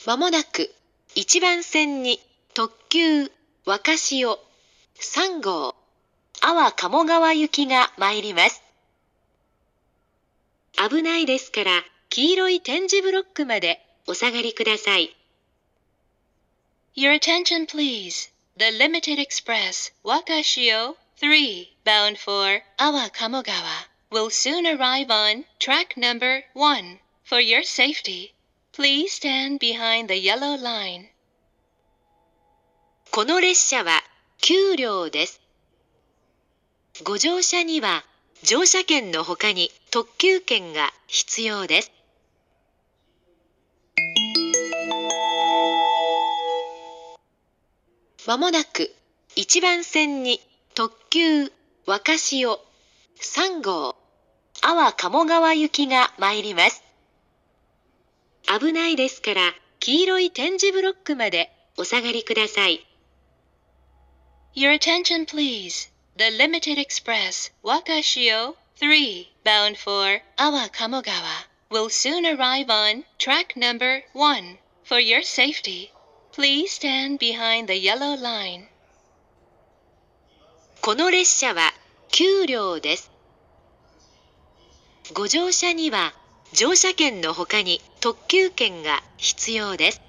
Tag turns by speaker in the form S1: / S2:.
S1: まもなく1番線に特急若潮3号安房鴨川行きが参ります。危ないですから黄色い点字ブロックまでお下がりください。
S2: Your attention please. The limited express Wakashio 3 bound for Awa Kamogawa will soon arrive on track number 1. For your safety, please stand behind the yellow line.
S1: この列車は9両です。ご乗車には乗車券の他に特急券が必要です。まもなく1番線に特急若潮3号安房鴨川行きが参ります。危ないですから黄色い点字ブロックまでお下がりください。
S2: Your attention please. The limited express Wakashio 3 bound for Awa Kamogawa will soon arrive on track number 1. For your safety, please stand behind the yellow line.
S1: この列車は9両です。ご乗車には乗車券の他に特急券が必要です。